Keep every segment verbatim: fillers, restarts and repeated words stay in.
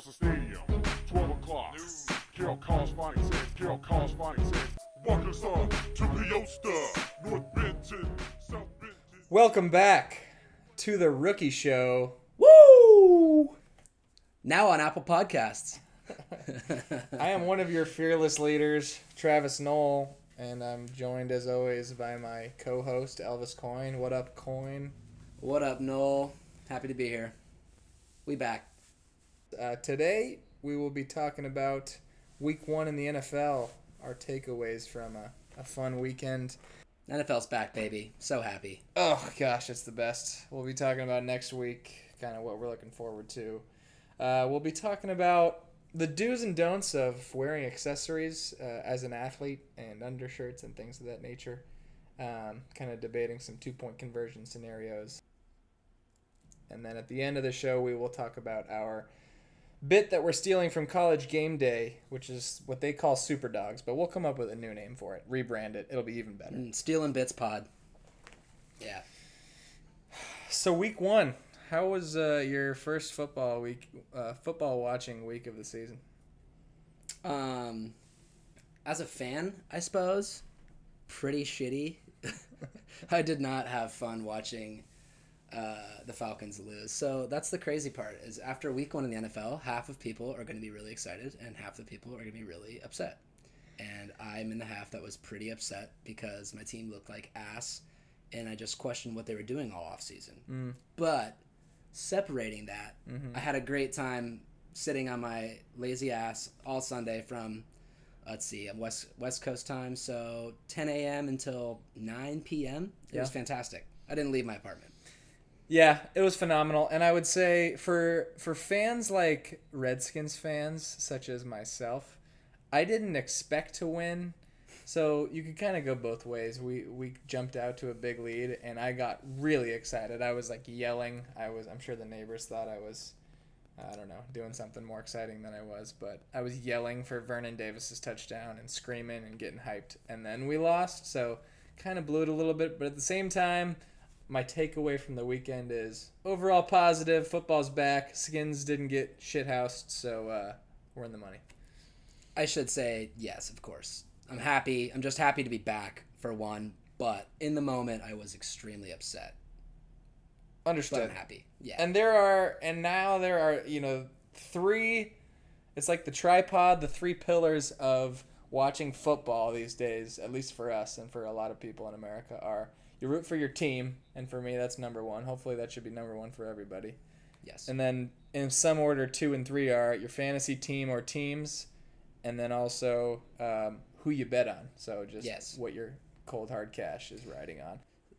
across the stadium. twelve o'clock. Carol Collins Finally says, Carol Collins Finally says, walk us up to Peosta, North Benton, South Benton. Welcome back to the Rookie Show. Woo! Now on Apple Podcasts. I am one of your fearless leaders, Travis Knoll, and I'm joined as always by my co-host, Elvis Coyne. What up, Coyne? What up, Noel? Happy to be here. We back. Uh, today, we will be talking about week one in the N F L, our takeaways from a, a fun weekend. N F L's back, baby. So happy. Oh, gosh, it's the best. We'll be talking about next week, kind of what we're looking forward to. Uh, we'll be talking about the do's and don'ts of wearing accessories uh, as an athlete and undershirts and things of that nature. Um, kind of debating some two-point conversion scenarios. And then at the end of the show, we will talk about our bit that we're stealing from College Game Day, which is what they call Super Dogs, but we'll come up with a new name for it. Rebrand it. It'll be even better. Mm, Stealing Bits Pod. Yeah. So week one, how was uh, your first football week, uh, football watching week of the season? Um, as a fan, I suppose, pretty shitty. I did not have fun watching uh, the Falcons lose. So that's the crazy part, is after week one in the N F L, half of people are going to be really excited and half the people are going to be really upset. And I'm in the half that was pretty upset because my team looked like ass and I just questioned what they were doing all offseason. Mm. But separating that, Mm-hmm. I had a great time sitting on my lazy ass all Sunday from, let's see, West West Coast time, so ten a.m. until nine p.m. It Yeah. was fantastic. I didn't leave my apartment. Yeah, it was phenomenal. And I would say for for fans like Redskins fans, such as myself, I didn't expect to win. So you could kind of go both ways. We we jumped out to a big lead, and I got really excited. I was like yelling. I was. I'm sure the neighbors thought I was, I don't know, doing something more exciting than I was. But I was yelling for Vernon Davis's touchdown and screaming and getting hyped. And then we lost, so kind of blew it a little bit. But at the same time, my takeaway from the weekend is overall positive. Football's back. Skins didn't get shithoused, so uh, we're in the money. I should say yes, of course. I'm happy. I'm just happy to be back, for one. But in the moment, I was extremely upset. Understood. But I'm happy. Yeah. And there are, and now there are, you know, three, it's like the tripod, the three pillars of watching football these days, at least for us and for a lot of people in America, are you root for your team, and for me, that's number one. Hopefully that should be number one for everybody. Yes. And then in some order, two and three are your fantasy team or teams, and then also um, who you bet on. So just Yes. what your cold hard cash is riding on.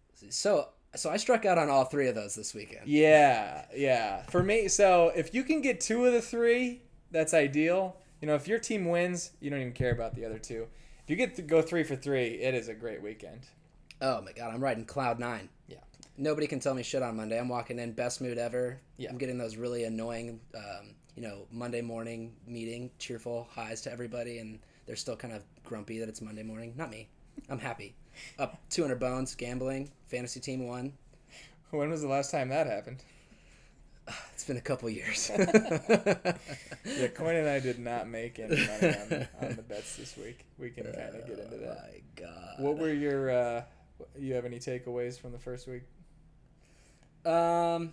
So, so I struck out on all three of those this weekend. Yeah, yeah. For me, so if you can get two of the three, that's ideal. You know, if your team wins, you don't even care about the other two. If you get to go three for three, it is a great weekend. Oh my God, I'm riding cloud nine. Yeah. Nobody can tell me shit on Monday. I'm walking in best mood ever. Yeah. I'm getting those really annoying, um, you know, Monday morning meeting, cheerful highs to everybody, and they're still kind of grumpy that it's Monday morning. Not me. I'm happy. Up two hundred bones, gambling, fantasy team won. When was the last time that happened? It's been a couple years. Yeah, Coyne and I did not make any money on, on the bets this week. We can kind of get into Oh that. my God. What were your, uh, you have any takeaways from the first week? Um,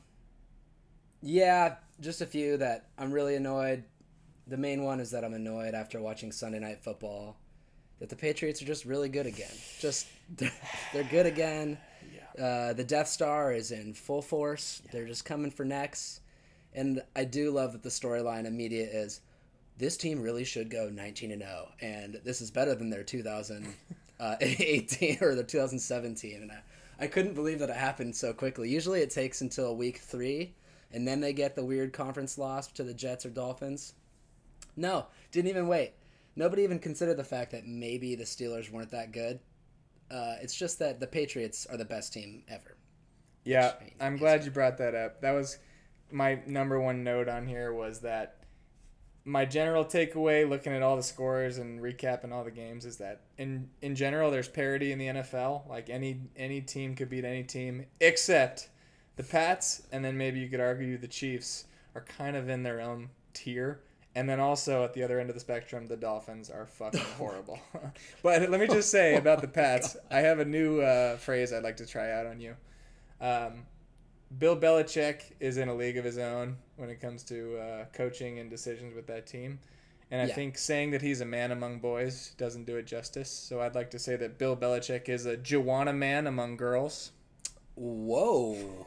yeah, just a few that I'm really annoyed. The main one is that I'm annoyed after watching Sunday Night Football that the Patriots are just really good again. Just they're, they're good again. Yeah. Uh, the Death Star is in full force. Yeah. They're just coming for necks. And I do love that the storyline in media is this team really should go nineteen and oh, and this is better than their two thousand eighteen or their two thousand seventeen. And I, I couldn't believe that it happened so quickly. Usually it takes until week three, and then they get the weird conference loss to the Jets or Dolphins. No, didn't even wait. Nobody even considered the fact that maybe the Steelers weren't that good. Uh, it's just that the Patriots are the best team ever. Yeah, Which, I mean, I'm glad you brought that up. That was my number one note on here, was that my general takeaway, looking at all the scores and recapping all the games, is that in in general there's parity in the N F L. Like any any team could beat any team except the Pats, and then maybe you could argue the Chiefs are kind of in their own tier. And then also at the other end of the spectrum, the Dolphins are fucking horrible. But let me just say about the Pats, I have a new uh, phrase I'd like to try out on you. Um, Bill Belichick is in a league of his own when it comes to uh, coaching and decisions with that team. And I Yeah. think saying that he's a man among boys doesn't do it justice. So I'd like to say that Bill Belichick is a Joanna man among girls. Whoa.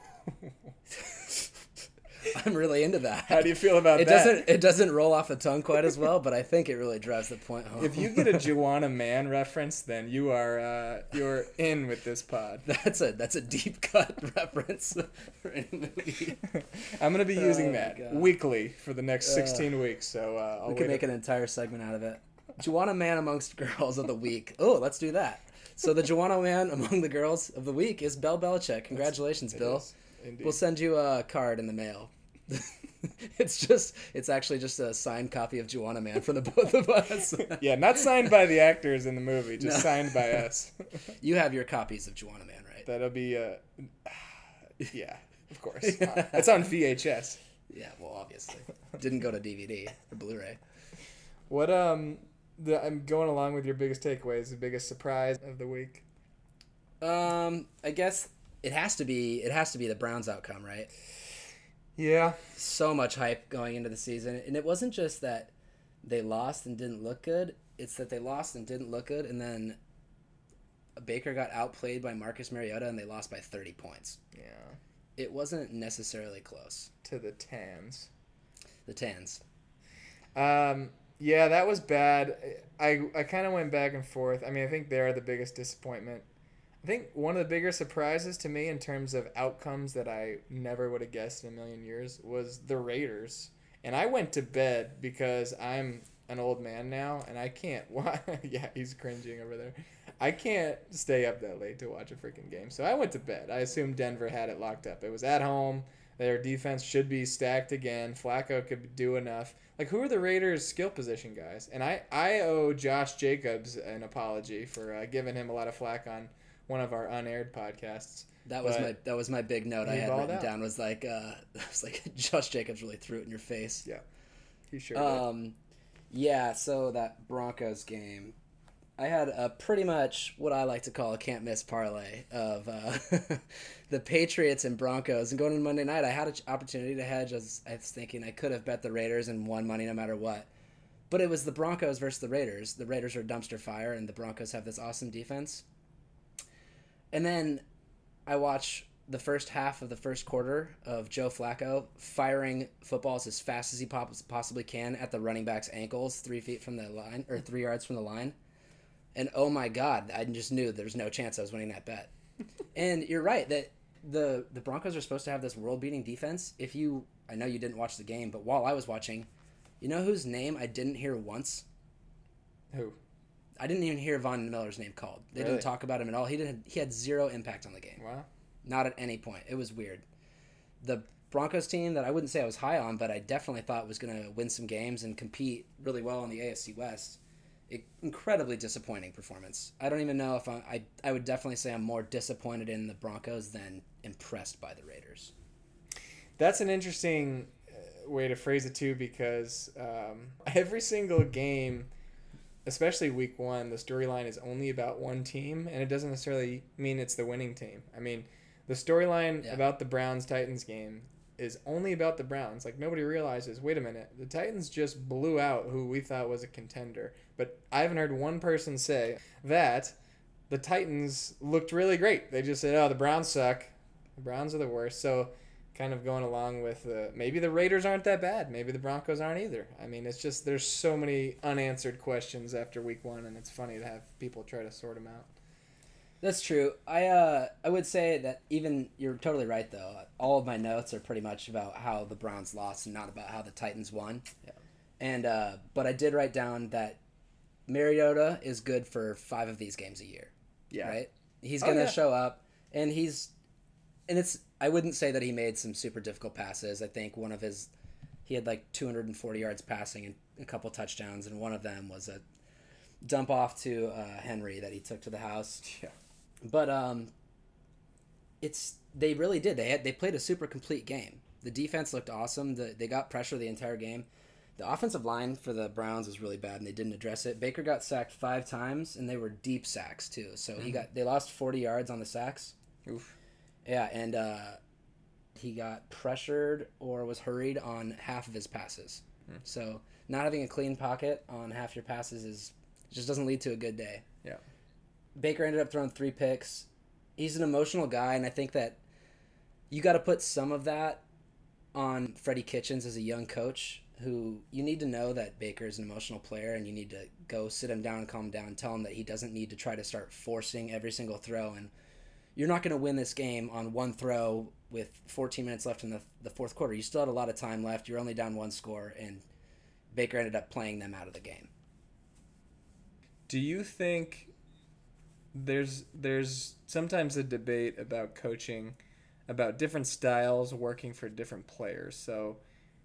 I'm really into that. How do you feel about it that? doesn't it doesn't roll off the tongue quite as well, but I think it really drives the point home. If you get a Joanna man reference, then you are uh, you're in with this pod. that's a that's a deep cut reference for any movie. I'm gonna be using Oh, that God. weekly for the next sixteen weeks. So uh, I'll We wait could make a- an entire segment out of it. Joanna Man amongst girls of the week. Oh, let's do that. So the Joanna Man among the girls of the week is Bill Belichick. Congratulations, It Bill. is, indeed. We'll send you a card in the mail. It's just it's actually just a signed copy of Joanna Man for the both of us. Yeah, not signed by the actors in the movie, just No. signed by us. You have your copies of Joanna Man, right? That'll be uh, yeah, of course. It's on V H S. Yeah, well, obviously. Didn't go to D V D or Blu-ray. What um, the, I'm going along with your biggest takeaways, the biggest surprise of the week. Um, I guess it has to be it has to be the Browns outcome, right? Yeah, So much hype going into the season, and it wasn't just that they lost and didn't look good. It's that they lost and didn't look good, and then Baker got outplayed by Marcus Mariota, and they lost by thirty points. yeah, It wasn't necessarily close. to the Tans. The Tans. Um, yeah, that was bad. I I kind of went back and forth. I mean, I think they're the biggest disappointment. I think one of the bigger surprises to me in terms of outcomes that I never would have guessed in a million years was the Raiders. And I went to bed because I'm an old man now, and I can't. Why? Yeah, he's cringing over there. I can't stay up that late to watch a freaking game. So I went to bed. I assumed Denver had it locked up. It was at home. Their defense should be stacked again. Flacco could do enough. Like, who are the Raiders' skill position guys? And I, I owe Josh Jacobs an apology for uh, giving him a lot of flack on one of our unaired podcasts. That was But my that was my big note I he had balled written out. down was like uh was like Josh Jacobs really threw it in your face. Yeah, he sure did. Um yeah, so that Broncos game, I had a pretty much what I like to call a can't miss parlay of uh, the Patriots and Broncos. And going into Monday night, I had an opportunity to hedge. I was, I was thinking I could have bet the Raiders and won money no matter what. But it was the Broncos versus the Raiders. The Raiders are dumpster fire, and the Broncos have this awesome defense. And then I watch the first half of the first quarter of Joe Flacco firing footballs as fast as he pop- possibly can at the running back's ankles, three feet from the line, or three yards from the line. And oh my God, I just knew there was no chance I was winning that bet. And you're right that the the Broncos are supposed to have this world-beating defense. If you, I know you didn't watch the game, but while I was watching, you know whose name I didn't hear once? Who? I didn't even hear Von Miller's name called. They Really? didn't talk about him at all. He didn't. He had zero impact on the game. Wow. Not at any point. It was weird. The Broncos team that I wouldn't say I was high on, but I definitely thought was going to win some games and compete really well in the A F C West. I- incredibly disappointing performance. I don't even know if I, I. I would definitely say I'm more disappointed in the Broncos than impressed by the Raiders. That's an interesting uh, way to phrase it too, because um, every single game, especially week one, the storyline is only about one team, and it doesn't necessarily mean it's the winning team. I mean, the storyline Yeah. about the Browns-Titans game is only about the Browns. Like, nobody realizes, wait a minute, the Titans just blew out who we thought was a contender. But I haven't heard one person say that the Titans looked really great. They just said, oh, the Browns suck. The Browns are the worst. So kind of going along with uh, maybe the Raiders aren't that bad. Maybe the Broncos aren't either. I mean, it's just there's so many unanswered questions after week one, and it's funny to have people try to sort them out. That's true. I uh I would say that even you're totally right though. All of my notes are pretty much about how the Browns lost and not about how the Titans won. Yeah. And uh but I did write down that Mariota is good for five of these games a year. Yeah. Right? He's Oh, going to yeah. show up and he's and it's I wouldn't say that he made some super difficult passes. I think one of his he had like two hundred forty yards passing and a couple touchdowns, and one of them was a dump off to uh, Henry that he took to the house. Yeah. But um, it's they really did. They had they played a super complete game. The defense looked awesome. The, they got pressure the entire game. The offensive line for the Browns was really bad, and they didn't address it. Baker got sacked five times, and they were deep sacks too. So mm-hmm. he got they lost forty yards on the sacks. Oof. Yeah, and uh, he got pressured or was hurried on half of his passes. Mm. So not having a clean pocket on half your passes is just doesn't lead to a good day. Yeah. Baker ended up throwing three picks. He's an emotional guy, and I think that you got to put some of that on Freddie Kitchens as a young coach, who you need to know that Baker is an emotional player, and you need to go sit him down and calm him down and tell him that he doesn't need to try to start forcing every single throw. And you're not going to win this game on one throw with fourteen minutes left in the, the fourth quarter. You still had a lot of time left. You're only down one score, and Baker ended up playing them out of the game. Do you think there's there's sometimes a debate about coaching, about different styles working for different players? So,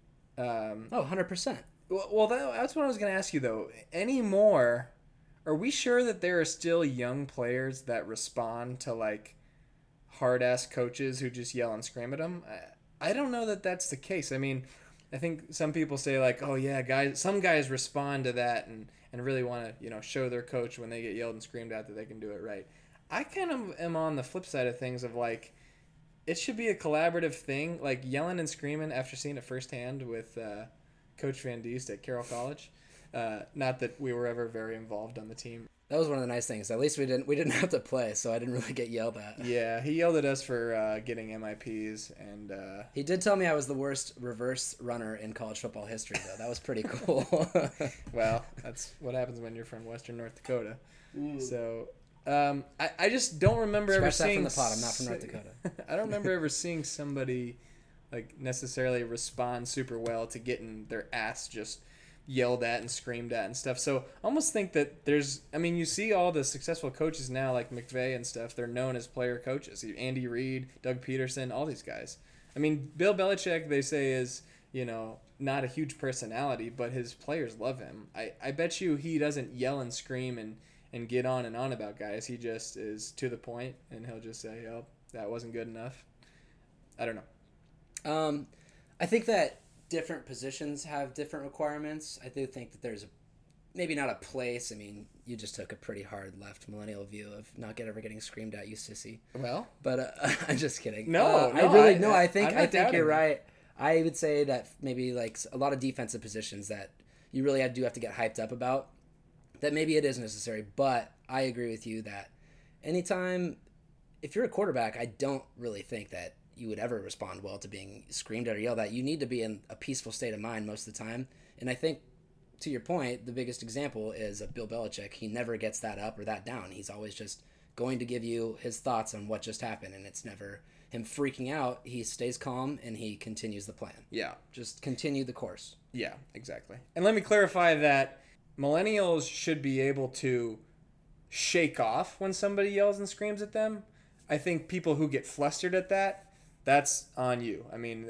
um, oh, one hundred percent. Well, well that, that's what I was going to ask you, though. Anymore, are we sure that there are still young players that respond to, like, hard-ass coaches who just yell and scream at them? I, I don't know that that's the case. I mean, I think some people say, like, oh, yeah, guys, some guys respond to that and, and really want to, you know, show their coach when they get yelled and screamed at that they can do it right. I kind of am on the flip side of things of, like, it should be a collaborative thing, like yelling and screaming after seeing it firsthand with uh, Coach Van Diest at Carroll College. Uh, not that we were ever very involved on the team. That was one of the nice things. At least we didn't we didn't have to play, so I didn't really get yelled at. Yeah, he yelled at us for uh, getting M I Ps, and uh, he did tell me I was the worst reverse runner in college football history, though. That was pretty cool. Well, that's what happens when you're from Western North Dakota. Mm. So. Um, I, I just don't remember Scratch ever that seeing... from the pot. I'm not from North Dakota. I don't remember ever seeing somebody like necessarily respond super well to getting their ass just yelled at and screamed at and stuff. So I almost think that there's... I mean, you see all the successful coaches now, like McVay and stuff. They're known as player coaches. Andy Reid, Doug Peterson, all these guys. I mean, Bill Belichick, they say, is, you know, not a huge personality, but his players love him. I, I bet you he doesn't yell and scream and... and get on and on about guys. He just is to the point, and he'll just say, oh, that wasn't good enough. I don't know. Um, I think that different positions have different requirements. I do think that there's a, maybe not a place. I mean, you just took a pretty hard left millennial view of not get ever getting screamed at, you sissy. Well. But uh, I'm just kidding. No, uh, no. I really, I, no, I think, I think you're it. right. I would say that maybe like a lot of defensive positions that you really do have to get hyped up about, that maybe it is necessary, but I agree with you that anytime, if you're a quarterback, I don't really think that you would ever respond well to being screamed at or yelled at. You need to be in a peaceful state of mind most of the time. And I think, to your point, the biggest example is of Bill Belichick. He never gets that up or that down. He's always just going to give you his thoughts on what just happened, and it's never him freaking out. He stays calm, and he continues the plan. Yeah. Just continue the course. Yeah, exactly. And let me clarify that millennials should be able to shake off when somebody yells and screams at them. I think people who get flustered at that, that's on you. I mean,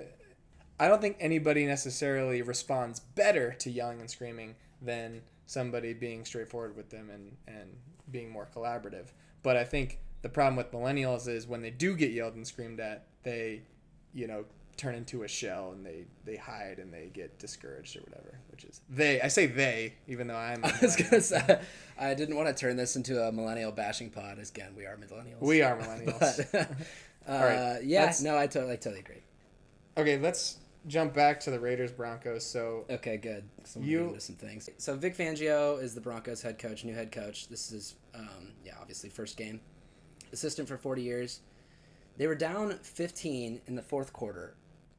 I don't think anybody necessarily responds better to yelling and screaming than somebody being straightforward with them and, and being more collaborative. But I think the problem with millennials is when they do get yelled and screamed at, they, you know, turn into a shell and they, they hide and they get discouraged or whatever, which is they. I say they, even though I'm. I was gonna say I didn't want to turn this into a millennial bashing pod. Again, we are millennials. We are millennials. but, uh, All right, yeah, no, I totally, I totally agree. Okay, let's jump back to the Raiders Broncos. So okay, good. So you into some things. So Vic Fangio is the Broncos head coach, new head coach. This is um, yeah, obviously first game. Assistant for forty years. They were down fifteen in the fourth quarter.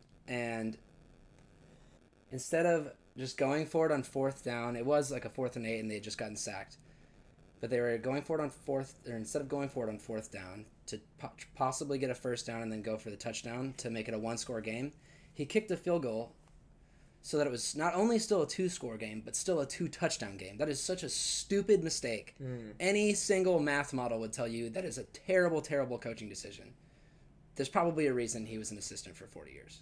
And instead of just going for it on fourth down, it was like a fourth and eight, and they had just gotten sacked. But they were going for it on fourth, or instead of going for it on fourth down to po- possibly get a first down and then go for the touchdown to make it a one-score game, he kicked a field goal so that it was not only still a two-score game, but still a two-touchdown game. That is such a stupid mistake. Mm. Any single math model would tell you that is a terrible, terrible coaching decision. There's probably a reason he was an assistant for forty years.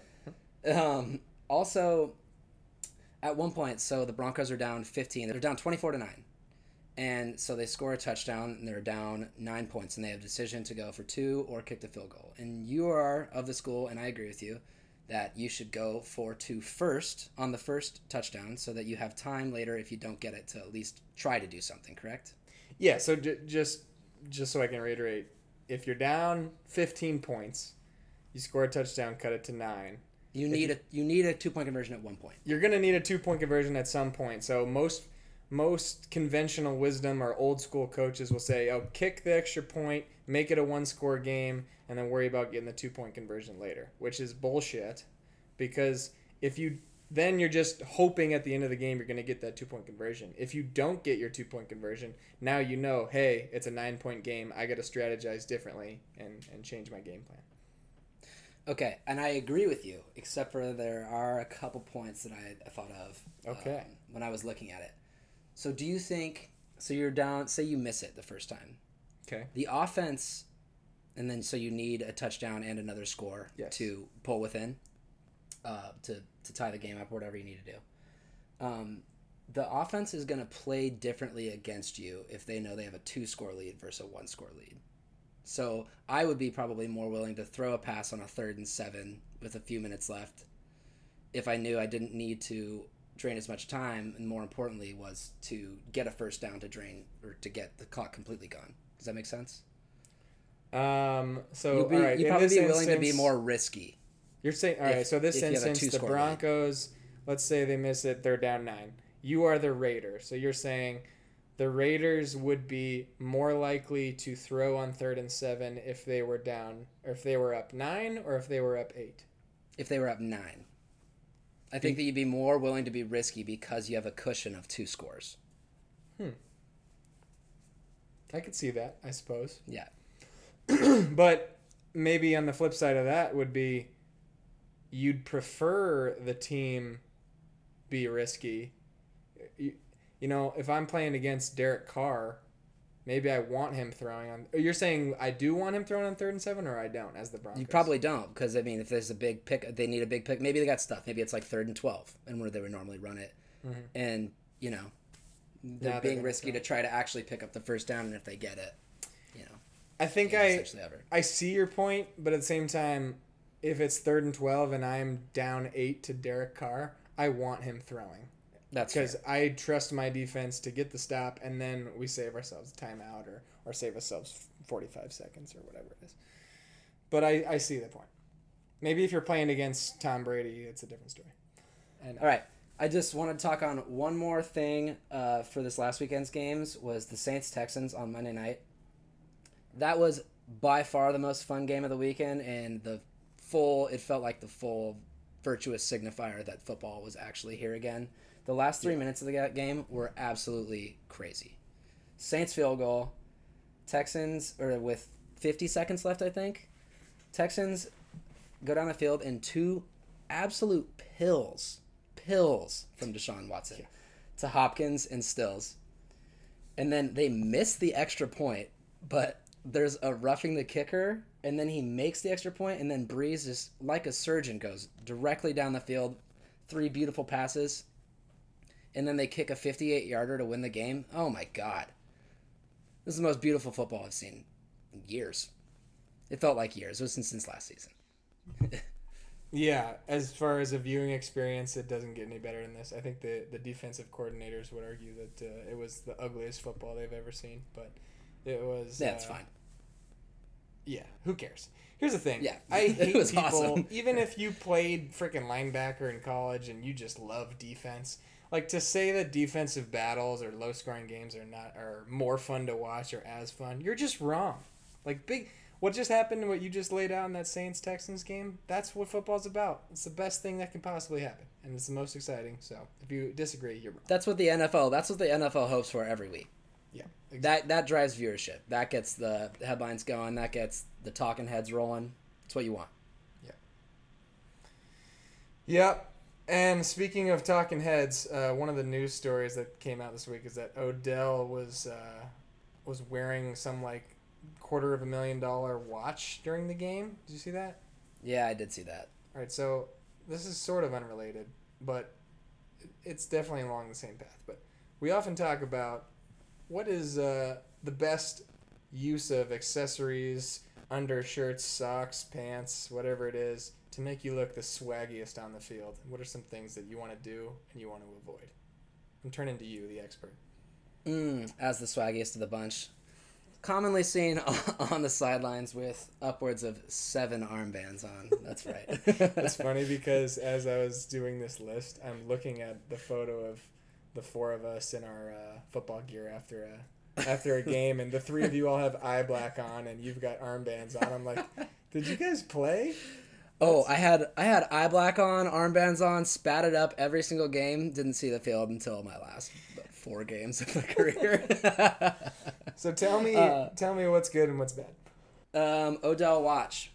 Um, also, at one point, so the Broncos are down fifteen. They're down twenty-four to nine. And so they score a touchdown, and they're down nine points, and they have a decision to go for two or kick the field goal. And you are of the school, and I agree with you, that you should go for two first on the first touchdown so that you have time later if you don't get it to at least try to do something, correct? Yeah, so j- just just so I can reiterate, if you're down fifteen points, you score a touchdown, cut it to nine. You need you, a you need a two-point conversion at one point. You're going to need a two-point conversion at some point. So most most conventional wisdom or old school coaches will say, "Oh, kick the extra point, make it a one-score game, and then worry about getting the two-point conversion later," which is bullshit, because if you then you're just hoping at the end of the game you're going to get that two-point conversion. If you don't get your two-point conversion, now you know, hey, it's a nine-point game. I got to strategize differently and, and change my game plan. Okay, and I agree with you, except for there are a couple points that I, I thought of Okay. um, when I was looking at it. So do you think, so you're down, say you miss it the first time. Okay. The offense, and then so you need a touchdown and another score Yes. to pull within, uh, to, to tie the game up or whatever you need to do. Um, the offense is going to play differently against you if they know they have a two-score lead versus a one-score lead. So I would be probably more willing to throw a pass on a third and seven with a few minutes left if I knew I didn't need to drain as much time, and more importantly was to get a first down to drain or to get the clock completely gone. Does that make sense? Um. So You'd, be, all right, you'd in probably this be willing to be instance- more risky. You're saying, all If- right, so this if you have a instance, the two-score lead. Broncos, let's say they miss it, they're down nine. You are the Raiders. So you're saying the Raiders would be more likely to throw on third and seven if they were down, or if they were up nine, or if they were up eight. If they were up nine. I think that you'd be more willing to be risky because you have a cushion of two scores. Hmm. I could see that, I suppose. Yeah. But maybe on the flip side of that would be you'd prefer the team be risky. You, you know, if I'm playing against Derek Carr, maybe I want him throwing on. You're saying I do want him throwing on third and seven, or I don't, as the Broncos? You probably don't, because, I mean, if there's a big pick, they need a big pick. Maybe they got stuff. Maybe it's like third and twelve, and where they would normally run it. Mm-hmm. And, you know, they're Now they're being gonna risky throw. to try to actually pick up the first down, and if they get it, you know. I think yeah, I essentially ever. I see your point, but at the same time, if it's third and twelve and I'm down eight to Derek Carr, I want him throwing. That's Because fair. I trust my defense to get the stop, and then we save ourselves a timeout or, or save ourselves forty-five seconds or whatever it is. But I, I see the point. Maybe if you're playing against Tom Brady, it's a different story. I know. All right. I just want to talk on one more thing uh, for this last weekend's games was the Saints-Texans on Monday night. That was by far the most fun game of the weekend, and the full, it felt like the full virtuous signifier that football was actually here again. The last three minutes of the ga- game were absolutely crazy. Saints field goal, Texans, or with fifty seconds left, I think, Texans go down the field in two absolute pills, pills from Deshaun Watson Yeah. to Hopkins and Stills. And then they miss the extra point, but there's a roughing the kicker, and then he makes the extra point, and then Breeze, just like a surgeon, goes directly down the field, three beautiful passes, and then they kick a fifty-eight yarder to win the game. Oh my God. This is the most beautiful football I've seen in years. It felt like years. It was since, since last season. Yeah, as far as a viewing experience, it doesn't get any better than this. I think the, the defensive coordinators would argue that uh, it was the ugliest football they've ever seen, but it was... Yeah, it's uh, fine. Yeah, who cares? Here's the thing. Yeah, I it hate was people, awesome. even if you played freaking linebacker in college and you just love defense, like to say that defensive battles or low-scoring games are not are more fun to watch or as fun, you're just wrong. Like big... What just happened, what you just laid out in that Saints-Texans game, that's what football's about. It's the best thing that can possibly happen, and it's the most exciting. So if you disagree, you're wrong. That's what the N F L, that's what the N F L hopes for every week. Yeah, exactly. That that drives viewership. That gets the headlines going. That gets the talking heads rolling. It's what you want. Yep. And speaking of talking heads, uh, one of the news stories that came out this week is that Odell was uh, was wearing some like quarter of a million dollar watch during the game. Did you see that? Yeah, I did see that. All right, so this is sort of unrelated, but it's definitely along the same path. But we often talk about what is uh, the best use of accessories, undershirts, socks, pants, whatever it is, to to make you look the swaggiest on the field, what are some things that you want to do and you want to avoid? I'm turning to you, the expert. Mm, as the swaggiest of the bunch. Commonly seen on the sidelines with upwards of seven armbands on. That's right. It's funny because as I was doing this list, I'm looking at the photo of the four of us in our uh, football gear after a after a game, and the three of you all have eye black on, and you've got armbands on. I'm like, did you guys play? Oh, I had I had eye black on, armbands on, spatted up every single game. Didn't see the field until my last four games of my career. So tell me, Uh, tell me what's good and what's bad. um, Odell watch,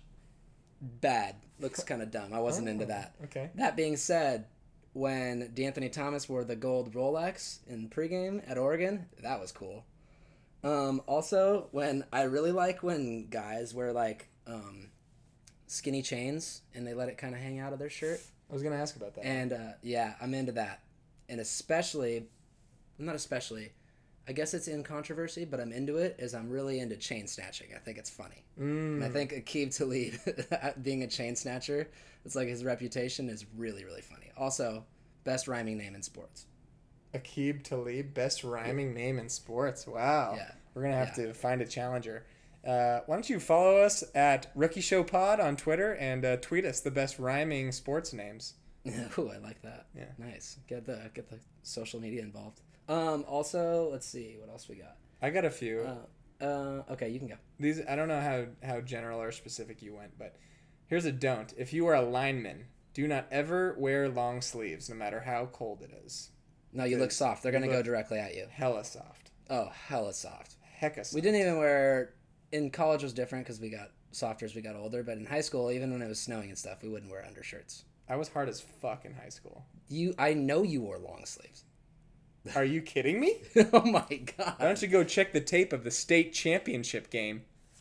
bad. Looks kind of dumb. I wasn't into that. Okay. That being said, when D'Anthony Thomas wore the gold Rolex in pregame at Oregon, that was cool. Um, also, when I really like when guys wear like um, skinny chains and they let it kind of hang out of their shirt. I was gonna ask about that. And uh, yeah, I'm into that. And especially, not especially, I guess it's in controversy, but I'm into it, is I'm really into chain snatching. I think it's funny. Mm. And I think Aqib Talib being a chain snatcher, it's like his reputation is really, really funny. Also, best rhyming name in sports. Aqib Talib, best rhyming name in sports. Wow. Yeah. We're going to have Yeah. to find a challenger. Uh, why don't you follow us at Rookie Show Pod on Twitter and uh, tweet us the best rhyming sports names. Ooh, I like that. Yeah. Nice. Get the get the social media involved. Um. Also, let's see what else we got. I got a few. Uh. uh okay, you can go. These I don't know how, how general or specific you went, but here's a don't. If you are a lineman, do not ever wear long sleeves, no matter how cold it is. No, you look soft. They're You gonna go look- directly at you. Hella soft. Oh, hella soft. Hecka soft. We didn't even wear. In college was different because we got softer as we got older. But in high school, even when it was snowing and stuff, we wouldn't wear undershirts. I was hard as fuck in high school. You, I know you wore long sleeves. Are you kidding me? Oh my god. Why don't you go check the tape of the state championship game?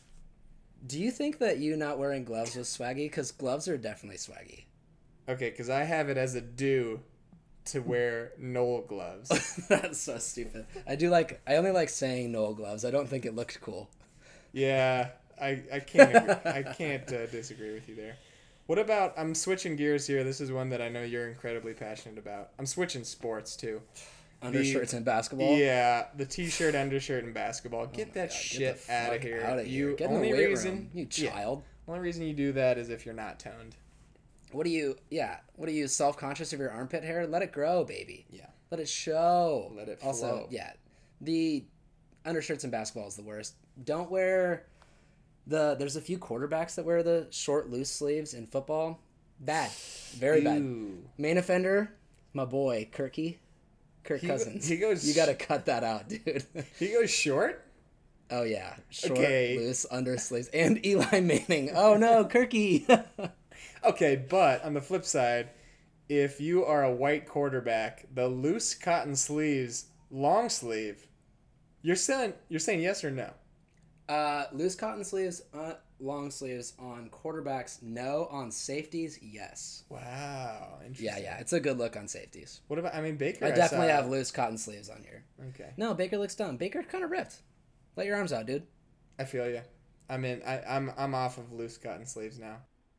Do you think that you not wearing gloves was swaggy? Because gloves are definitely swaggy. Okay, because I have it as a do to wear Knoll gloves. That's so stupid. I do like. I only like saying Noel gloves. I don't think it looked cool. Yeah, I, I can't agree. I can't uh, disagree with you there. What about, I'm switching gears here. This is one that I know you're incredibly passionate about. I'm switching sports too. Undershirts The- in basketball. Yeah, the t-shirt, undershirt, and basketball. Get Oh my that God, shit get the out fuck of here. Out of here. You Get in only the weight reason room, you yeah, child. only reason you do that is if you're not toned. What do you? Yeah. What are you self conscious of your armpit hair? Let it grow, baby. Yeah. Let it show. Let it Also, flow. yeah, the undershirts in basketball is the worst. Don't wear the. There's a few quarterbacks that wear the short, loose sleeves in football. Bad, very bad. Ooh. Main offender, my boy Kirky, Kirk He go- Cousins. he goes- You got to cut that out, dude. He goes short? Oh yeah, short, Okay. loose under sleeves, and Eli Manning. Oh no, Kirky. Okay, but on the flip side, if you are a white quarterback, the loose cotton sleeves, long sleeve, you're saying you're saying yes or no? Uh, loose cotton sleeves, uh, long sleeves on quarterbacks. No, on safeties, yes. Wow, interesting. Yeah, yeah, it's a good look on safeties. What about? I mean, Baker. I definitely saw- have loose cotton sleeves on here. Okay, No, Baker looks dumb. Baker kind of ripped. Let your arms out, dude. I feel you. I mean, I, I'm I'm off of loose cotton sleeves now.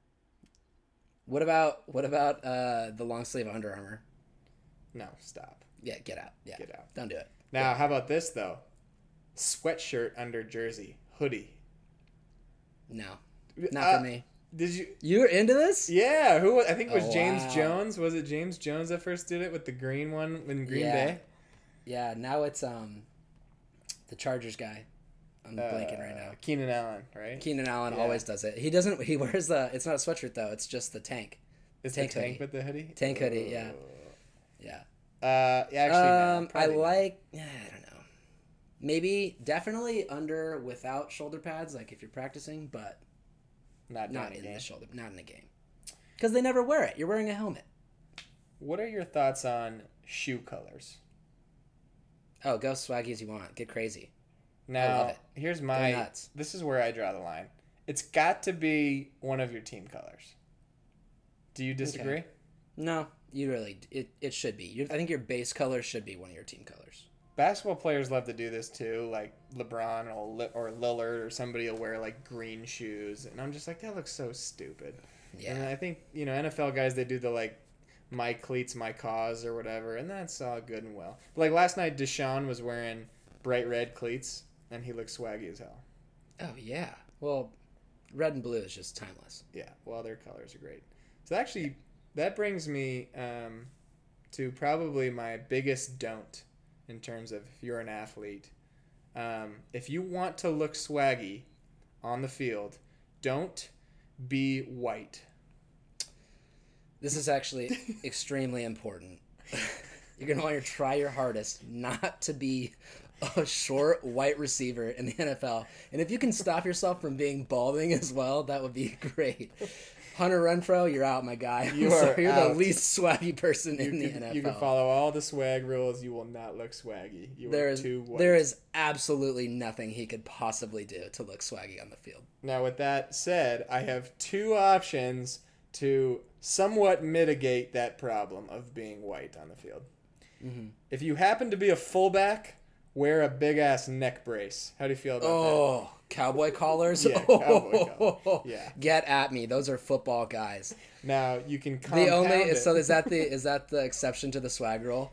What about what about uh, the long sleeve Under Armour? No, stop. Yeah, get out. Yeah, Get out. Don't do it. Now, how about this though? Sweatshirt under jersey, hoodie. No, not Uh, for me. Did you? You're into this? Yeah, who? was- I think it was Oh, James wow. Jones. Was it James Jones that first did it with the green one in Green Yeah. Bay? Yeah. Now it's um, the Chargers guy. I'm blanking right now. Uh, Keenan Allen, right? Keenan Allen yeah. always does it. He doesn't. He wears the. It's not a sweatshirt though. It's just the tank. It's tank the tank hoodie. with the hoodie. Tank hoodie, yeah. Yeah. Uh, yeah, actually, no, um, I probably not. like. Yeah, I don't know. Maybe definitely under without shoulder pads, like if you're practicing, but not not during in a game. the shoulder, not in a game, because they never wear it. You're wearing a helmet. What are your thoughts on shoe colors? Oh, go swaggy as you want. Get crazy. Now, love it. here's Go my. nuts. This is where I draw the line. It's got to be one of your team colors. Do you disagree? No, you really. It it should be. Your, I think your base color should be one of your team colors. Basketball players love to do this too. Like LeBron or, Li- or Lillard or somebody will wear like green shoes, and I'm just like, that looks so stupid. Yeah. And I think, you know, N F L guys, they do the, like, my cleats, my cause or whatever, and that's all good and well. But, like, last night, Deshaun was wearing bright red cleats, and he looked swaggy as hell. Oh, yeah. Well, red and blue is just timeless. Yeah, well, their colors are great. So actually, that brings me um, to probably my biggest don't in terms of if you're an athlete. Um, if you want to look swaggy on the field, don't be white. This is actually extremely important. You're going to want to try your hardest not to be a short white receiver in the N F L. And if you can stop yourself from being balding as well, that would be great. Hunter Renfrow, you're out, my guy. You I'm are sorry, you're out. the least swaggy person You in the can, N F L. you can follow all the swag rules. You will not look swaggy. You There are is, too white. there is absolutely nothing he could possibly do to look swaggy on the field. Now, with that said, I have two options to somewhat mitigate that problem of being white on the field. Mm-hmm. If you happen to be a fullback, wear a big ass neck brace. How do you feel about Oh, cowboy collars? Yeah, cowboy collar. Yeah. Get at me. Those are football guys. that? Now you can compound The only it. so is that the is that the exception to the swag rule?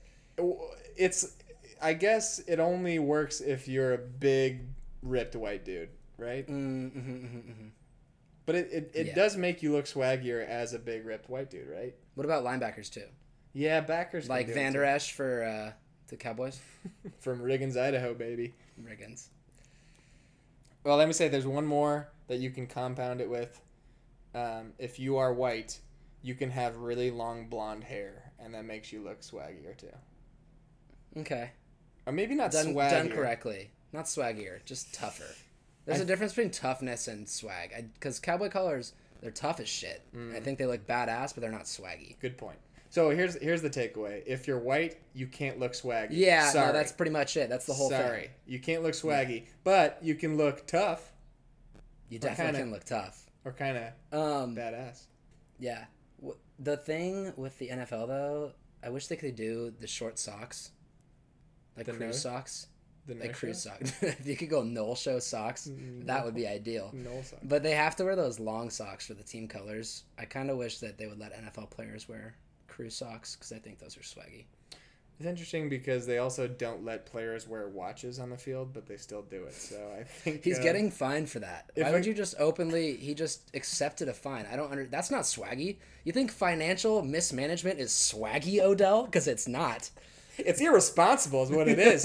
It's, I guess it only works if you're a big ripped white dude, right? Mm-hmm, mm-hmm, mm-hmm. But it, it, it Yeah. does make you look swaggier as a big ripped white dude, right? What about linebackers too? Yeah, backers can Like do it Van too. Der Esch for uh, the Cowboys? From Riggins, Idaho, baby. Riggins. Well, let me say there's one more that you can compound it with. Um, if you are white, you can have really long blonde hair, and that makes you look swaggier too. Okay. Or maybe not Done, swaggier. done correctly. Not swaggier, just tougher. There's I- a difference between toughness and swag. Because cowboy colors, they're tough as shit. Mm. I think they look badass, but they're not swaggy. Good point. So here's here's the takeaway. If you're white, you can't look swaggy. Yeah, Sorry. no, that's pretty much it. That's the whole Sorry. thing. You can't look swaggy, but you can look tough You Or definitely kinda- can look tough. or kind of Um, badass. yeah. W- The thing with the N F L, though, I wish they could do the short socks. Like The cruise no- socks. The Like no cruise show? socks. If you could go null show socks, that would be ideal. No socks. But they have to wear those long socks for the team colors. I kind of wish that they would let N F L players wear crew socks because I think those are swaggy. It's interesting because they also don't let players wear watches on the field, but they still do it. So I think He's uh, getting fined for that. if Why I- would you just openly? He just accepted a fine. I don't under. That's not swaggy. You think financial mismanagement is swaggy, Odell? Because it's not. it's irresponsible, is what it is.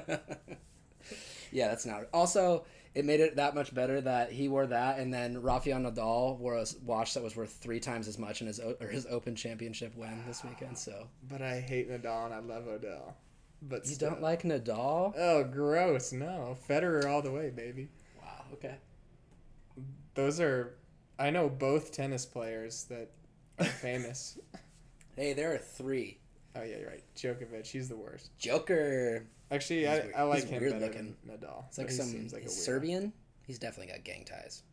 Yeah, that's not. Also, it made it that much better that he wore that, and then Rafael Nadal wore a watch that was worth three times as much in his o- or his Open Championship win this weekend. So But I hate Nadal and I love Odell. But you still. don't like Nadal? Oh, gross! No, Federer all the way, baby. Wow. Okay. Those are, I know both tennis players that are famous. Hey, there are three. Oh yeah, you're right. Djokovic, he's the worst. Joker. Actually, He's I, weird. I like He's him weird better looking. than Nadal. It's like but he some seems like a he's weirdo. Serbian. He's definitely got gang ties.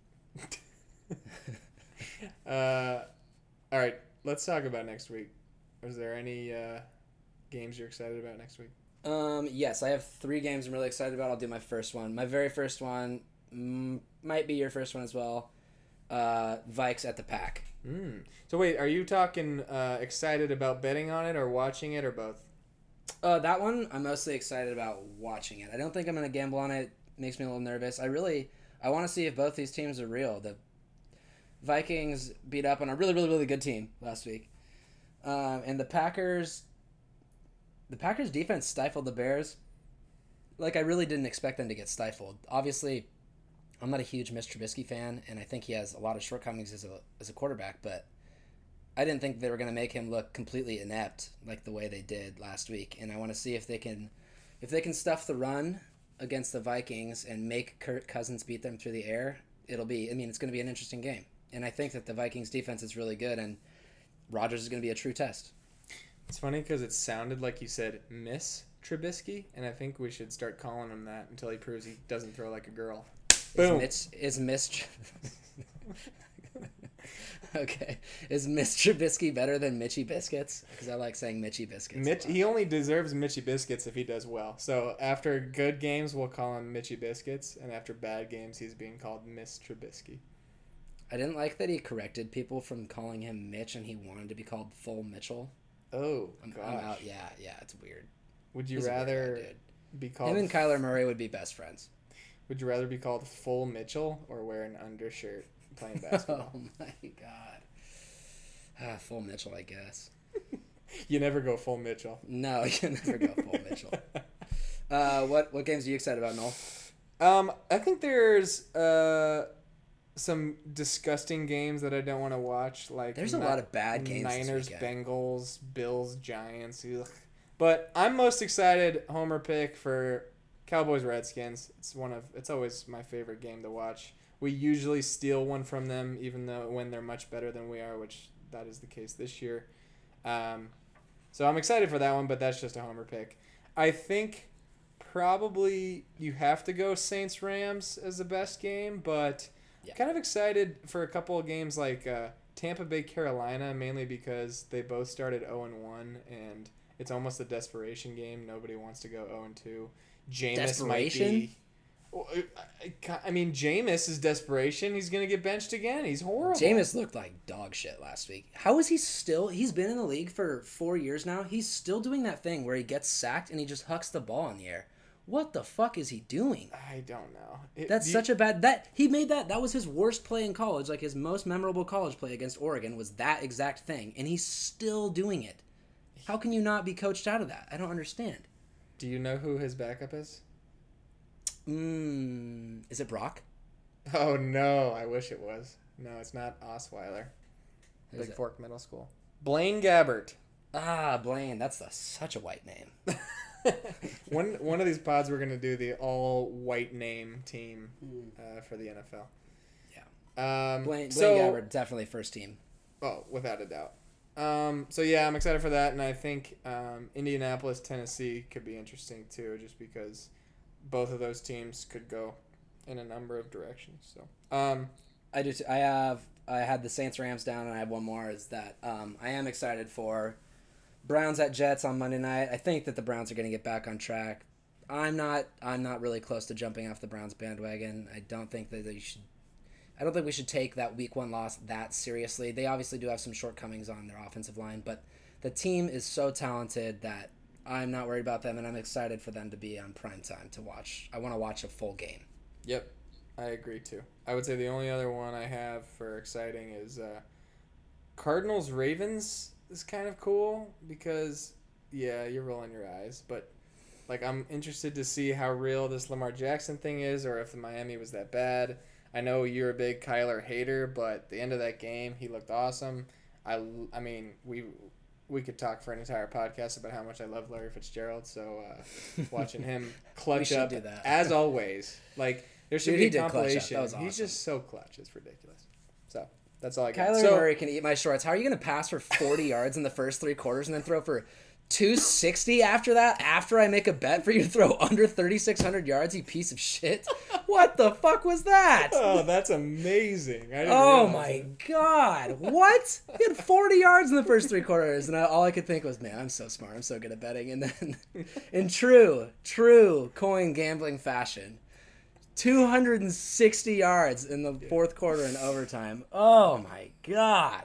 Uh, all right, let's talk about next week. Is there any uh, games you're excited about next week? Um, yes, I have three games I'm really excited about. I'll do my first one. My very first one mm, might be your first one as well. Uh, Vikes at the Pack. Mm. So wait, are you talking uh, excited about betting on it or watching it or both? Uh, that one I'm mostly excited about watching it. I don't think I'm gonna gamble on it. It makes me a little nervous. I really I want to see if both these teams are real. The Vikings beat up on a really really really good team last week, um, and the Packers. The Packers defense stifled the Bears. Like I really didn't expect them to get stifled. Obviously, I'm not a huge Mitch Trubisky fan, and I think he has a lot of shortcomings as a as a quarterback. But I didn't think they were going to make him look completely inept like the way they did last week. And I want to see if they can, if they can stuff the run against the Vikings and make Kirk Cousins beat them through the air. It'll be. I mean, it's going to be an interesting game. And I think that the Vikings defense is really good, and Rodgers is going to be a true test. It's funny because it sounded like you said Miss Trubisky, and I think we should start calling him that until he proves he doesn't throw like a girl. Boom. Is Mitch, is Mitch okay. Is Mitch Trubisky better than Mitchy Biscuits? Because I like saying Mitchy Biscuits. a Mitch, lot. he only deserves Mitchy Biscuits if he does well. So after good games, we'll call him Mitchy Biscuits, and after bad games, he's being called Miss Trubisky. I didn't like that he corrected people from calling him Mitch and he wanted to be called Full Mitchell. Oh, I'm, gosh. I'm out. Yeah, yeah, it's weird. Would you He's a weird rather guy, dude. be called... Him and Kyler Murray would be best friends. Would you rather be called Full Mitchell or wear an undershirt playing basketball? Oh my god. Ah, Full Mitchell, I guess. You never go full Mitchell. No, you never go Full Mitchell. Uh, what what games are you excited about, Noel? Um, I think there's uh some disgusting games that I don't want to watch. Like There's a lot of bad games this Niners, weekend. Bengals, Bills, Giants. Ugh. But I'm most excited. Homer pick for Cowboys, Redskins. It's one of it's always my favorite game to watch. We usually steal one from them, even though when they're much better than we are, which that is the case this year. Um, so I'm excited for that one, but that's just a homer pick. I think probably you have to go Saints Rams as the best game, but Yeah. kind of excited for a couple of games like uh, Tampa Bay, Carolina, mainly because they both started oh and one, and it's almost a desperation game. Nobody wants to go oh and two. Jameis Desperation? might be. Well, I, I- I mean, Jameis is desperation. He's going to get benched again. He's horrible. Jameis looked like dog shit last week. How is he still? He's been in the league for four years now. He's still doing that thing where he gets sacked and he just hucks the ball in the air. What the fuck is he doing? I don't know. It, That's do you- such a bad that he made that that was his worst play in college, like his most memorable college play against Oregon was that exact thing, and he's still doing it. How can you not be coached out of that? I don't understand. Do you know who his backup is? Mm, is it Brock? Oh, no. I wish it was. No, it's not Osweiler. Who is Big it? Fork Middle School. Blaine Gabbert. Ah, Blaine. That's a, such a white name. one one of these pods we're gonna do the all white name team uh, for the N F L. Yeah. Um, Blaine, Blaine so, Gabbert, definitely first team. Oh, without a doubt. Um, so yeah, I'm excited for that, and I think um, Indianapolis, Tennessee could be interesting too, just because both of those teams could go in a number of directions. So um, I do. T- I have. I had the Saints Rams down, and I have one more. Is that um, I am excited for Browns at Jets on Monday night. I think that the Browns are going to get back on track. I'm not. I'm not really close to jumping off the Browns bandwagon. I don't think that they should. I don't think we should take that week one loss that seriously. They obviously do have some shortcomings on their offensive line, but the team is so talented that I'm not worried about them, and I'm excited for them to be on prime time to watch. I want to watch a full game. Yep, I agree too. I would say the only other one I have for exciting is uh, Cardinals Ravens is kind of cool because yeah, you're rolling your eyes, but like I'm interested to see how real this Lamar Jackson thing is, or if the Miami was that bad. I know you're a big Kyler hater, but at the end of that game, he looked awesome. I, I mean, we we could talk for an entire podcast about how much I love Larry Fitzgerald. So uh, watching him clutch should up do that. as always, like there should Dude, be he a did clutch up. compilation. That was He's awesome. just so clutch. It's ridiculous. So that's all I got. Kyler so, Murray can eat my shorts. How are you going to pass for forty yards in the first three quarters and then throw for two sixty after that? After I make a bet for you to throw under thirty-six hundred yards, you piece of shit. What the fuck was that? Oh, that's amazing. I didn't Oh realize my it. god. What? He had forty yards in the first three quarters, and I, all I could think was, man, I'm so smart. I'm so good at betting. And then, in true, true coin gambling fashion, two hundred sixty yards in the fourth quarter in overtime. Oh my god.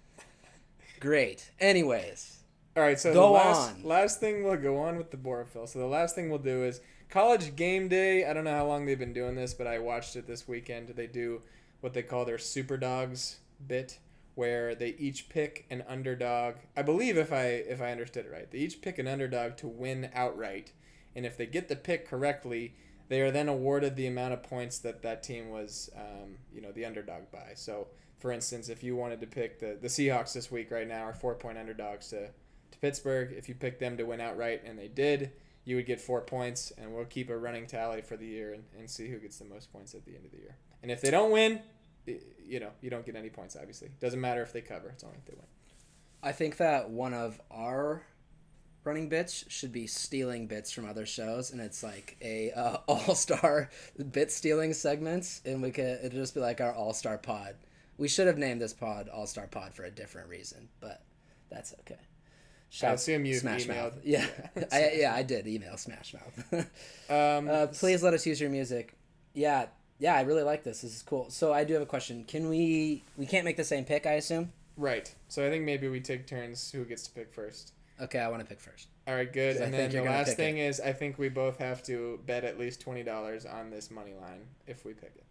Great. Anyways. All right, so Go the last, on. last thing we'll go on with the Borophyll. So the last thing we'll do is College Game Day. I don't know how long they've been doing this, but I watched it this weekend. They do what they call their Super Dogs bit, where they each pick an underdog. I believe if I if I understood it right, they each pick an underdog to win outright, and if they get the pick correctly, they are then awarded the amount of points that that team was, um, you know, the underdog by. So, for instance, if you wanted to pick the the Seahawks this week, right now are four point underdogs to. to Pittsburgh. If you picked them to win outright, and they did, you would get four points, and we'll keep a running tally for the year and, and see who gets the most points at the end of the year. And if they don't win, you know, you don't get any points, obviously. Doesn't matter if they cover. It's only if they win. I think that one of our running bits should be stealing bits from other shows, and it's like a uh, all-star bit stealing segments, and we could it'd just be like our all-star pod. We should have named this pod All-Star Pod for a different reason, but that's okay. I assume you Smash emailed. Mouth. Yeah, Yeah, I, yeah, I did email Smash Mouth. Um, uh, please let us use your music. Yeah, yeah, I really like this. This is cool. So I do have a question. Can we we can't make the same pick, I assume? Right. So I think maybe we take turns who gets to pick first. Okay, I want to pick first. All right, good. 'Cause I And think then you're the gonna last pick thing it. is I think we both have to bet at least twenty dollars on this money line if we pick it.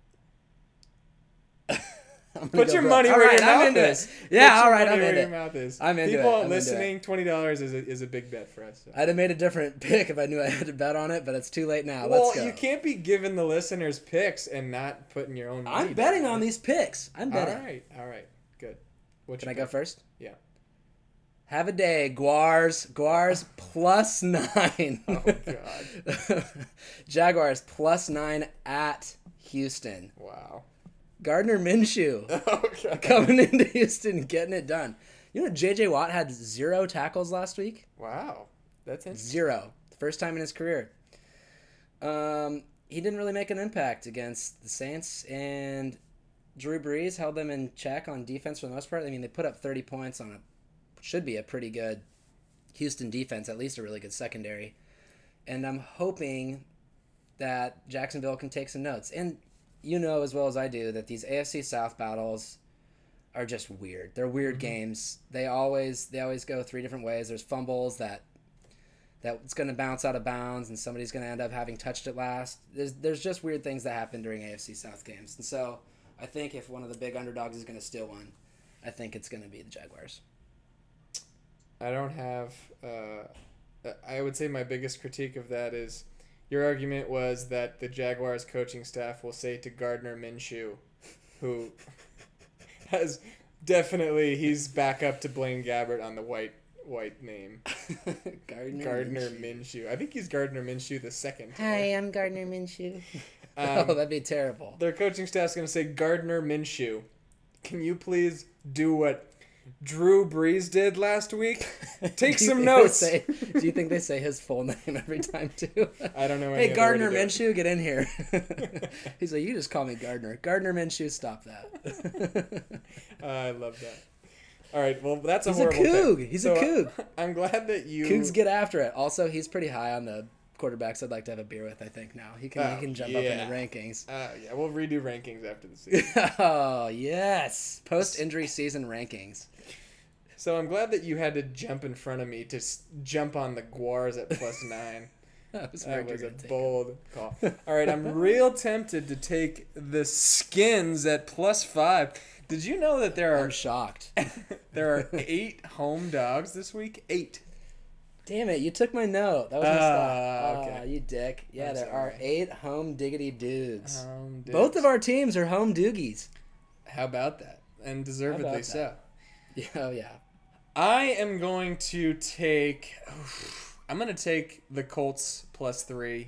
I'm gonna Put go your broke. money All where right, your I'm mouth into is. it. Yeah, Put your all right, money I'm where into your it. mouth is. I'm into People it. I'm into listening, twenty dollars is a, is a big bet for us. So. I'd have made a different pick if I knew I had to bet on it, but it's too late now. Well, Let's go. you can't be giving the listeners picks and not putting your own money I'm down, betting right? on these picks. I'm betting. All right, all right, good. What Can you I go pick? first? Yeah. Have a day, Guars. Guars plus nine. Oh, God. Jaguars plus nine at Houston. Wow. Gardner Minshew Okay. coming into Houston, getting it done. You know, J J Watt had zero tackles last week? Wow. That's interesting. Zero. First time in his career. Um, he didn't really make an impact against the Saints, and Drew Brees held them in check on defense for the most part. I mean, they put up thirty points on a should be a pretty good Houston defense, at least a really good secondary. And I'm hoping that Jacksonville can take some notes. And you know as well as I do that these A F C South battles are just weird. They're weird mm-hmm. games. They always they always go three different ways. There's fumbles that that it's going to bounce out of bounds and somebody's going to end up having touched it last. There's there's just weird things that happen during A F C South games. And so I think if one of the big underdogs is going to steal one, I think it's going to be the Jaguars. I don't have. Uh, I would say my biggest critique of that is your argument was that the Jaguars coaching staff will say to Gardner Minshew, who has definitely he's back up to Blaine Gabbert on the white white name. Gardner, Gardner Minshew. Minshew. I think he's Gardner Minshew the second. Hi, I'm Gardner Minshew. Um, oh, that'd be terrible. Their coaching staff's gonna say, Gardner Minshew, can you please do what Drew Brees did last week? Take Do you some think notes. they say- do you think they say his full name every time too? I don't know. Any Hey, other Gardner way to do it. Minshew, get in here. He's like, you just call me Gardner. Gardner Minshew, stop that. Uh, I love that. All right, well, that's a He's a horrible coog. pick. He's So, a coog. I'm glad that you. Cougs get after it. Also, he's pretty high on the quarterbacks I'd like to have a beer with, I think, now. He can, Oh, he can jump yeah. up in the rankings. Uh, yeah, we'll redo rankings after the season. Oh, yes. Post-injury season rankings. So I'm glad that you had to jump in front of me to s- jump on the Guars at plus nine. That was, That weird was you're a gonna take bold call. All right, I'm real tempted to take the Skins at plus five. Did you know that there it. I'm are shocked. there are eight home dogs this week? Eight. Damn it, you took my note. That was my Ah, stuff. okay. Ah, you dick. Yeah, I'm there are sorry. eight home diggity doogs. Um, Both dudes. of our teams are home doogies. How about that? And deservedly about so. that? Yeah, oh, yeah. I am going to take. I'm going to take the Colts plus three.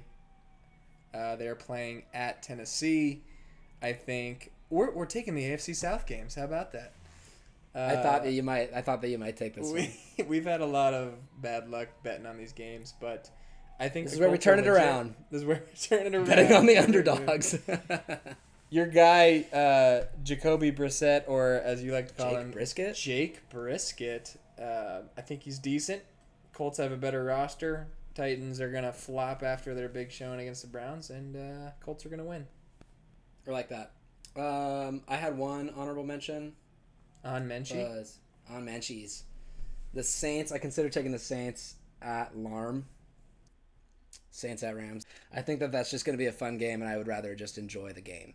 Uh, they're playing at Tennessee. I think we're we're taking the A F C South games. How about that? Uh, I thought that you might. I thought that you might take this one. we we've had a lot of bad luck betting on these games, but I think This the is where we Colts are turn it legit. around. This is where we turn it around. Betting on the underdogs. Your guy, uh, Jacoby Brissett, or as you like to call Jake him, Brisket? Jake Brisket. Uh, I think he's decent. Colts have a better roster. Titans are gonna flop after their big showing against the Browns, and uh, Colts are gonna win. Or like that. Um, I had one honorable mention. On Menchie. Was on Menchie's. The Saints. I consider taking the Saints at Larm. Saints at Rams. I think that that's just going to be a fun game, and I would rather just enjoy the game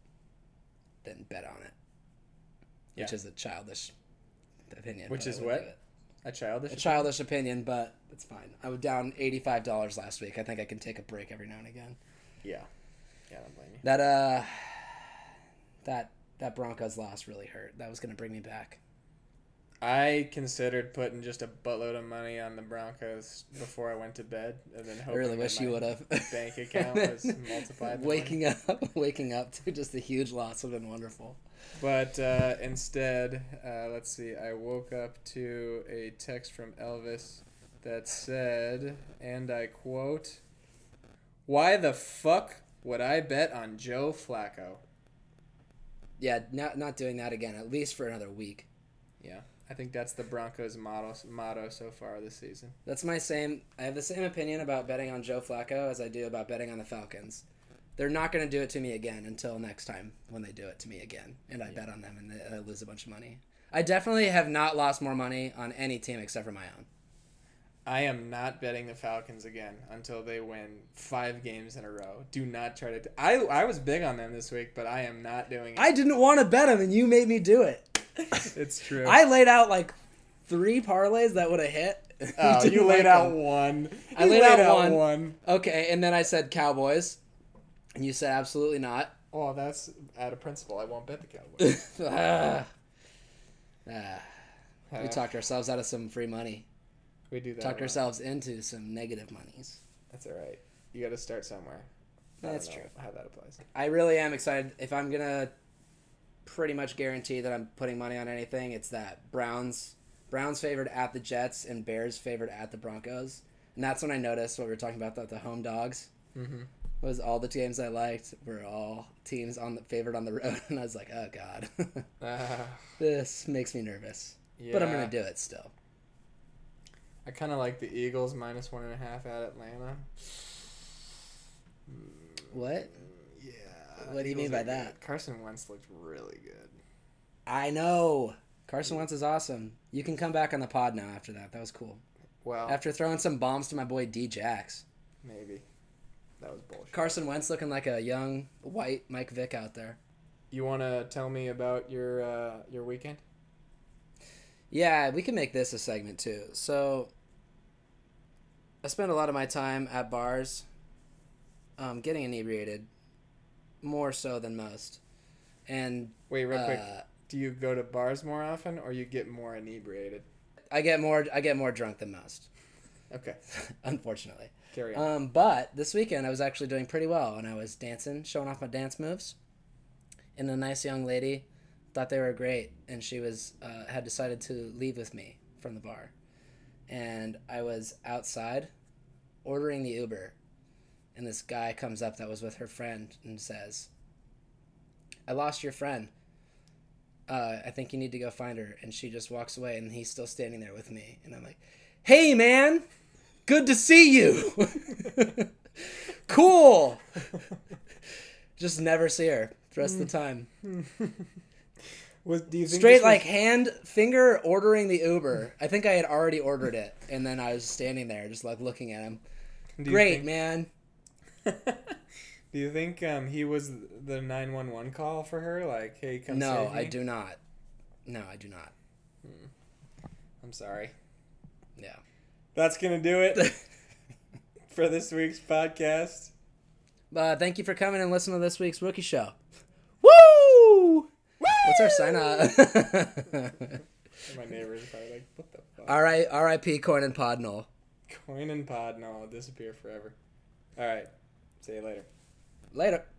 than bet on it. Which Yeah. is a childish opinion. Which but I is would what? do it. A childish. A childish opinion, but it's fine. I was down eighty-five dollars last week. I think I can take a break every now and again. Yeah. Yeah, I don't blame you. That uh, that that Broncos loss really hurt. That was going to bring me back. I considered putting just a buttload of money on the Broncos before I went to bed, and then I hoping really that wish you my would have. bank account was multiplied. the money. Waking up, waking up to just a huge loss would have been wonderful. But uh, instead, uh, let's see, I woke up to a text from Elvis that said, and I quote, "Why the fuck would I bet on Joe Flacco?" Yeah, not not doing that again. At least for another week. Yeah, I think that's the Broncos' motto, motto so far this season. That's my same. I have the same opinion about betting on Joe Flacco as I do about betting on the Falcons. They're not going to do it to me again until next time when they do it to me again. And I yeah. bet on them and I lose a bunch of money. I definitely have not lost more money on any team except for my own. I am not betting the Falcons again until they win five games in a row. Do not try to... T- I I was big on them this week, but I am not doing it. I didn't want to bet them, and you made me do it. It's true. I laid out like three parlays that would have hit. Oh, you laid like out them. one. You I laid, laid out, out one. one. Okay, and then I said Cowboys, and you said absolutely not. Oh, that's out of principle. I won't bet the Cowboys. ah. Ah. We talked ourselves out of some free money. We do that. Talked ourselves into some negative monies. That's all right. You got to start somewhere. That's true. How that applies. I really am excited. If I'm gonna pretty much guarantee that I'm putting money on anything, it's that Browns, Browns favored at the Jets and Bears favored at the Broncos. And that's when I noticed what we were talking about, the, the home dogs. Mm-hmm. Was all the teams I liked were all teams on the favored on the road, and I was like, oh god, uh, this makes me nervous. Yeah. But I'm gonna do it still. I kind of like the Eagles minus one and a half at Atlanta. What? Yeah. What do you mean by that? Good. Carson Wentz looked really good. I know. Carson Wentz is awesome. You can come back on the pod now after that. That was cool. Well, after throwing some bombs to my boy D Jax. Maybe. That was bullshit. Carson Wentz looking like a young white Mike Vick out there. You want to tell me about your uh, your weekend? Yeah, we can make this a segment too. So, I spend a lot of my time at bars, um, getting inebriated, more so than most. And wait, real uh, quick, do you go to bars more often, or you get more inebriated? I get more. I get more drunk than most. Okay. Unfortunately. Carry on. Um, but this weekend I was actually doing pretty well, and I was dancing, showing off my dance moves, and a nice young lady thought they were great, and she was uh, had decided to leave with me from the bar. And I was outside ordering the Uber, and this guy comes up that was with her friend and says, I lost your friend. Uh, I think you need to go find her. And she just walks away, and he's still standing there with me. And I'm like, hey, man, good to see you. Cool. Just never see her the rest of the time. Was, do you think Straight was... like hand finger ordering the Uber. I think I had already ordered it, and then I was standing there just like looking at him. Great, think... man. Do you think um, he was the nine one one call for her? Like, hey, come no, save me? No, I do not. No, I do not. Hmm. I'm sorry. Yeah. That's going to do it for this week's podcast. Uh, thank you for coming and listening to this week's Rookie Show. Woo! What's our sign off? My neighbors are probably like, what the fuck? All right, R I P Coin and Podnell. Coin and Podnell will disappear forever. All right. See you later. Later.